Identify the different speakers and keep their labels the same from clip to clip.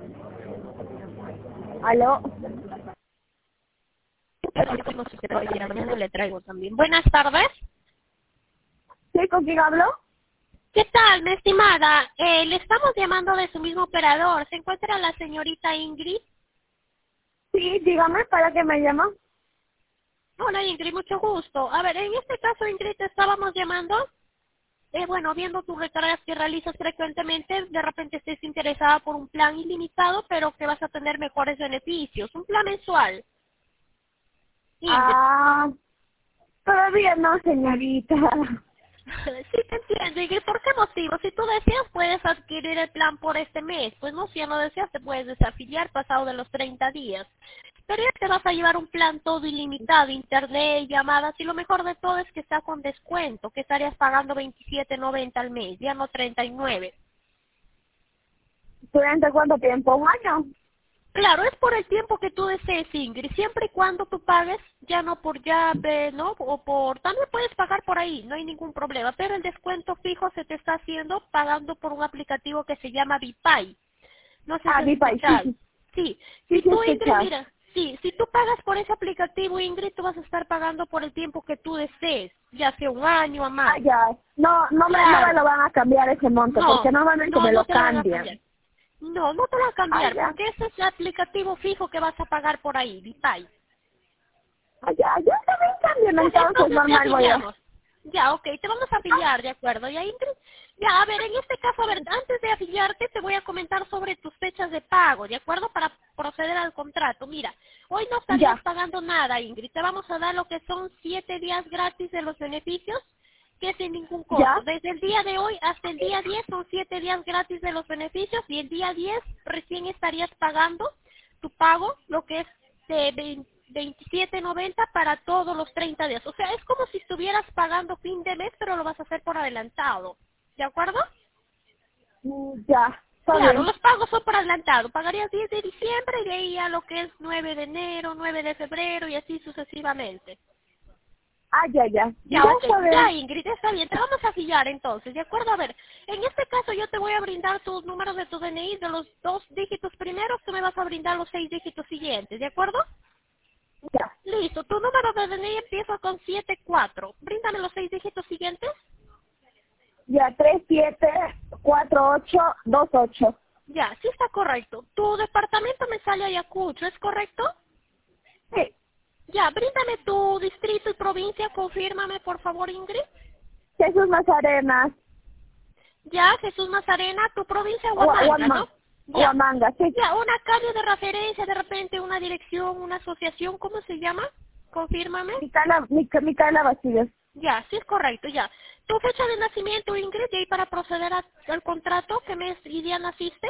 Speaker 1: ¿Aló?
Speaker 2: Mañana le traigo también. Buenas tardes.
Speaker 1: ¿Sí, con quién hablo?
Speaker 2: ¿Qué tal, mi estimada? Le estamos llamando de su mismo operador. ¿Se encuentra la señorita Ingrid?
Speaker 1: Sí, dígame, ¿para qué me llama?
Speaker 2: Hola, Ingrid, mucho gusto. A ver, en este caso, Ingrid, te estábamos llamando. Bueno, viendo tus recargas que realizas frecuentemente, de repente estés interesada por un plan ilimitado, pero que vas a tener mejores beneficios. Un plan mensual. Ingrid.
Speaker 1: Ah, todavía no, señorita.
Speaker 2: Sí, te entiendo. ¿Y por qué motivo? Si tú deseas, puedes adquirir el plan por este mes. Pues no, si ya no deseas, te puedes desafiliar pasado de los 30 días. Pero ya te vas a llevar un plan todo ilimitado, internet, llamadas, y lo mejor de todo es que está con descuento, que estarías pagando 27.90 al mes, ya no 39.
Speaker 1: ¿Durante cuánto tiempo? ¿Un año?
Speaker 2: Claro, es por el tiempo que tú desees, Ingrid, siempre y cuando tú pagues, ya no por llave, ¿no? O por, también puedes pagar por ahí, no hay ningún problema, pero el descuento fijo se te está haciendo pagando por un aplicativo que se llama Vipay. No sé si
Speaker 1: Ah,
Speaker 2: has
Speaker 1: mi país, sí,
Speaker 2: escuchado.
Speaker 1: sí.
Speaker 2: Sí,
Speaker 1: Sí,
Speaker 2: si
Speaker 1: sí,
Speaker 2: tú, Ingrid,
Speaker 1: escuchas.
Speaker 2: mira, sí, si tú pagas por ese aplicativo, Ingrid, tú vas a estar pagando por el tiempo que tú desees, ya sea un año o
Speaker 1: Ah,
Speaker 2: más.
Speaker 1: ya. No me
Speaker 2: Claro,
Speaker 1: lo van a cambiar ese monto, porque
Speaker 2: no,
Speaker 1: normalmente
Speaker 2: no,
Speaker 1: me
Speaker 2: no
Speaker 1: lo
Speaker 2: te lo van a cambiar.
Speaker 1: cambian.
Speaker 2: No, no te lo va a
Speaker 1: Ah,
Speaker 2: cambiar,
Speaker 1: ya.
Speaker 2: porque ese es el aplicativo fijo que vas a pagar por ahí, Vipay.
Speaker 1: Ah, ya. Yo también cambian,
Speaker 2: Ya,
Speaker 1: entonces
Speaker 2: entonces te
Speaker 1: normal voy a...
Speaker 2: afiliamos. Ya, ok, te vamos a
Speaker 1: Ah,
Speaker 2: afiliar, ¿de acuerdo? Ya, Ingrid. Ya, a ver, en este caso, a ver, antes de afiliarte te voy a comentar sobre tus fechas de pago, ¿de acuerdo? Para proceder al contrato. Mira, hoy no estarías
Speaker 1: ya,
Speaker 2: pagando nada, Ingrid. Te vamos a dar lo que son 7 días gratis de los beneficios, que es sin ningún costo.
Speaker 1: ya.
Speaker 2: Desde el día de hoy hasta el día 10 son 7 días gratis de los beneficios y el día 10 recién estarías pagando tu pago, lo que es de 27.90 para todos los 30 días. O sea, es como si estuvieras pagando fin de mes, pero lo vas a hacer por adelantado. ¿De acuerdo?
Speaker 1: Ya, está
Speaker 2: Claro,
Speaker 1: bien.
Speaker 2: los pagos son por adelantado. Pagarías 10 de diciembre y de ahí a lo que es 9 de enero, 9 de febrero y así sucesivamente.
Speaker 1: Ah, ya, ya.
Speaker 2: Ya,
Speaker 1: Ya
Speaker 2: ok.
Speaker 1: está
Speaker 2: Ya,
Speaker 1: bien.
Speaker 2: Ingrid, está bien. Te vamos a afiliar entonces, ¿de acuerdo? A ver, en este caso yo te voy a brindar tus números de tu DNI de los 2 dígitos primeros, tú me vas a brindar los 6 dígitos siguientes, ¿de acuerdo?
Speaker 1: Ya.
Speaker 2: Listo, tu número de DNI empieza con 74. Bríndame los 6 dígitos siguientes.
Speaker 1: Ya, 374828.
Speaker 2: Ya, sí está correcto. Tu departamento me sale Ayacucho, ¿es correcto?
Speaker 1: Sí,
Speaker 2: Ya, bríndame tu distrito y provincia, confírmame por favor, Ingrid.
Speaker 1: Jesús Mazarenas,
Speaker 2: Ya, Jesús Nazarena, tu provincia Huamanga, ¿no? Ya.
Speaker 1: Huamanga, sí.
Speaker 2: Ya, una calle de referencia, de repente una dirección, una asociación, ¿cómo se llama? Confírmame.
Speaker 1: Micaela Basilio,
Speaker 2: Ya, sí es correcto, ya. Tu fecha de nacimiento, Ingrid, y ahí para proceder al contrato, ¿qué mes y día naciste?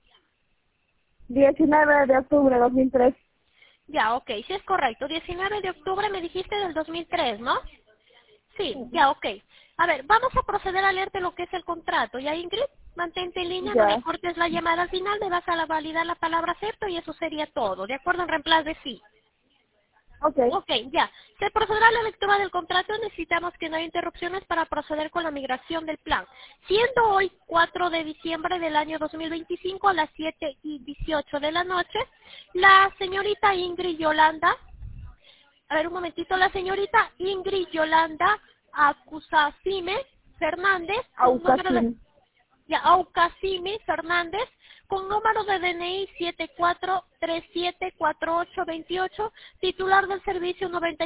Speaker 1: 19 de octubre de 2003.
Speaker 2: Ya, ok, sí es correcto. 19 de octubre me dijiste del 2003, ¿no? Sí, ya, ok. A ver, vamos a proceder a leerte lo que es el contrato. Ya, Ingrid, mantente en línea, no me
Speaker 1: Ya,
Speaker 2: cortes la llamada al final, me vas a validar la palabra acepto y eso sería todo. ¿De acuerdo? En reemplazo de sí.
Speaker 1: ok,
Speaker 2: Ok, ya. Se procederá a la lectura del contrato. Necesitamos que no haya interrupciones para proceder con la migración del plan. Siendo hoy 4 de diciembre del año 2025 a las 7:18 de la noche, la señorita Ingrid Yolanda, a ver un momentito, la señorita Ingrid Yolanda Acusasime Fernández, con número de
Speaker 1: Aucasín.
Speaker 2: ya, Aucasimi Fernández, con número de DNI 74374828, titular del servicio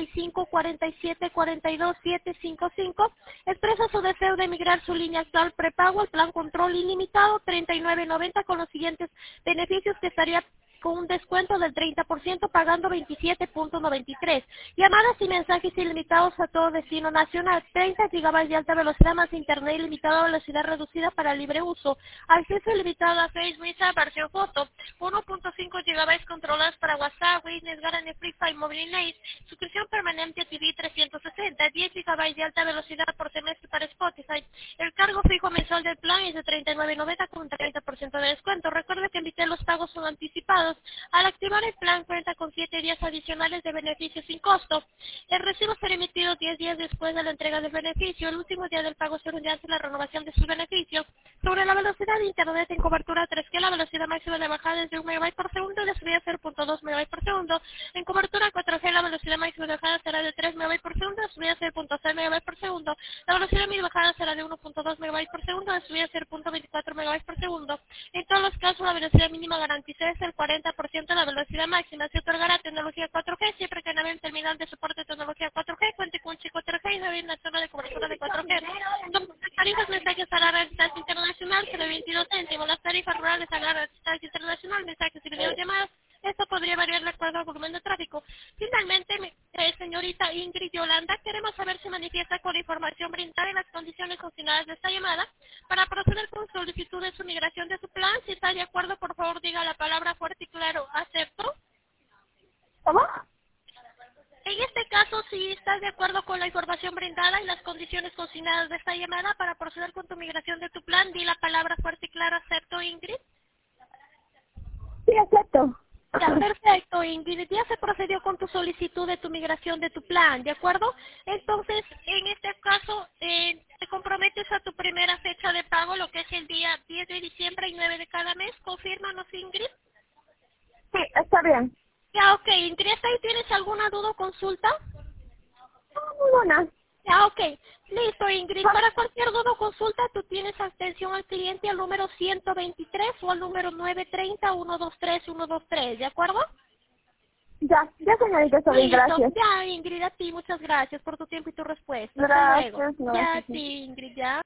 Speaker 2: 954742755, expresa su deseo de emigrar su línea actual prepago al plan control ilimitado 39.90 con los siguientes beneficios que estaría con un descuento del 30% pagando 27.93. Llamadas y mensajes ilimitados a todo destino nacional, 30 GB de alta velocidad más internet ilimitado a velocidad reducida para libre uso, acceso ilimitado a Facebook, WhatsApp, versión foto, 1.5 GB controlados para WhatsApp, Witness, Garane, Free Fire, Mobile Night, suscripción permanente a TV 360, 10 GB de alta velocidad por semestre para Spotify. El cargo fijo mensual del plan es de 39.90 con un 30% de descuento. Recuerde que en los pagos son anticipados. Al activar el plan cuenta con 7 días adicionales de beneficio sin costo. El recibo será emitido 10 días después de la entrega del beneficio. El último día del pago será un día antes de la renovación de sus beneficios. Sobre la velocidad de Internet en cobertura 3G, la velocidad máxima de bajada es de 1 MB por segundo y de subida 0.2 MB por segundo. En cobertura 4G, la velocidad máxima de bajada será de 3 MB por segundo y de subida 0.6 MB por segundo. La velocidad media de bajada será de 1.2 MB por segundo y de subida 0.24 MB por segundo. En todos los casos, la velocidad mínima garantizada es el 40% de la velocidad máxima. Se otorgará tecnología 4G siempre que en el terminal de soporte de tecnología 4G cuente con un chip 4G y no en la zona de cobertura de 4G. Las tarifas mensajes a la distancia internacional se de 22 céntimos. Las tarifas rurales a la distancia internacional, mensajes y videollamadas, esto podría variar de acuerdo al volumen de tráfico. Finalmente, señorita Ingrid Yolanda, queremos saber si manifiesta con la información brindada en las condiciones consignadas de esta llamada para proceder con solicitud de su migración de su plan. Si está de acuerdo, por favor diga la palabra fuerte y claro, acepto.
Speaker 1: ¿Cómo?
Speaker 2: En este caso, si estás de acuerdo con la información brindada y las condiciones consignadas de esta llamada para proceder con tu migración de tu plan, di la palabra fuerte y claro, acepto, Ingrid.
Speaker 1: Sí, acepto.
Speaker 2: Ya, perfecto, Ingrid. Ya se procedió con tu solicitud de tu migración de tu plan, ¿de acuerdo? Entonces, en este caso, te comprometes a tu primera fecha de pago, lo que es el día 10 de diciembre y 9 de cada mes. Confírmanos, Ingrid.
Speaker 1: Sí, está bien.
Speaker 2: Ya, ok. Ingrid, ¿hasta ahí tienes alguna duda o consulta?
Speaker 1: Ninguna.
Speaker 2: Ya, ok. Listo, Ingrid. Para cualquier duda o consulta, tú tienes atención al cliente al número 123 o al número 930-123-123, ¿de acuerdo?
Speaker 1: Ya, señorita, está bien,
Speaker 2: Listo.
Speaker 1: gracias.
Speaker 2: Ya, Ingrid, a ti muchas gracias por tu tiempo y tu respuesta. Hasta
Speaker 1: Gracias,
Speaker 2: luego.
Speaker 1: no,
Speaker 2: Ya,
Speaker 1: sí, sí.
Speaker 2: sí, Ingrid, ya.